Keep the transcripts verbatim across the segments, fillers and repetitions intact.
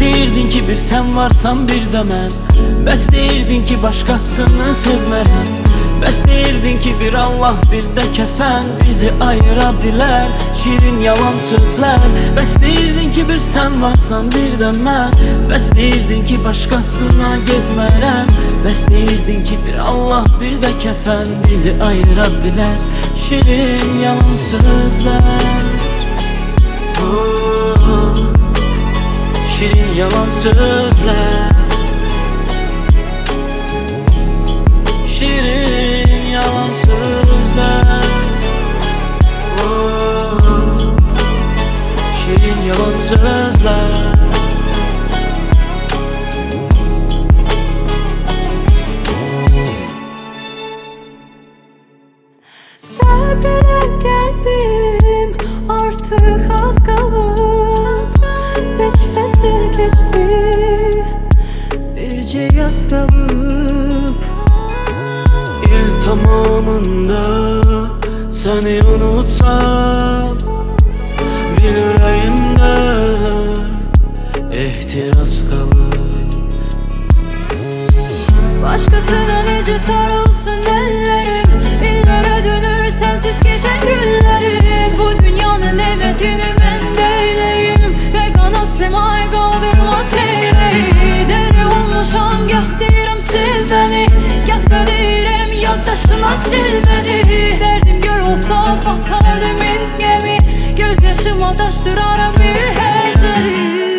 deyirdin ki bir sen varsan bir de mən, bəs deyirdin ki başqasını sevmərəm, bəs deyirdin ki bir Allah bir də kəfən bizi ayıra bilər, şirin yalan sözlər. Bəs deyirdin ki bir sen varsan bir de mən, bəs deyirdin ki başqasına getmərəm, bəs deyirdin ki bir Allah bir də kəfən bizi ayıra bilər, şirin yalan sözlər. Oh, şirin yalan sözler, şirin yalan sözler. Oh, şirin yalan sözler. Səbirə qəlbim artıq az qalıb, beş fəsil keçdi, bircə yaz qalıb. İl tamamında səni unutsam, bir ürəyimdə ehtiras qalıb. Başqasına necə sarılsın əllərim, illərə dönür sensiz geçen günlerim. Bu dünyanın nemətini mən deyleyim ve qanat semay qaldırmaz eyleyi. Deli olmuşam, gah deyirəm sil beni, gah da deyirəm yaddaşına sil beni. Derdim gör olsa bakardım min gemi, göz yaşıma taştıraram mühəzzəri.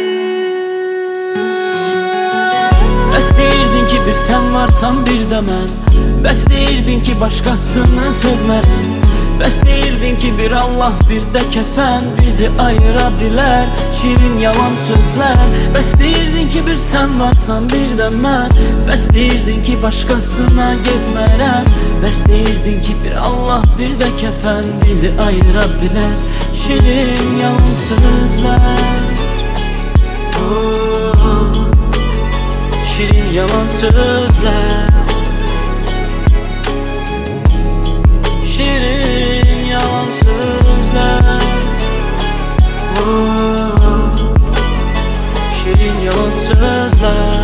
Bəs deyirdin ki bir sen varsan bir de mən, bəs deyirdin ki başqasını sevmərəm, bəs deyirdin ki bir Allah bir də kəfən bizi ayıra bilər, şirin yalan sözlər. Bəs deyirdin ki bir sen varsan bir de mən, bəs deyirdin ki başqasına getmərəm, bəs deyirdin ki bir Allah bir də kəfən bizi ayıra bilər, şirin yalan sözlər. Oh, şirin yalan sözler, şirin yalan sözler. Oh, şirin yalan sözler.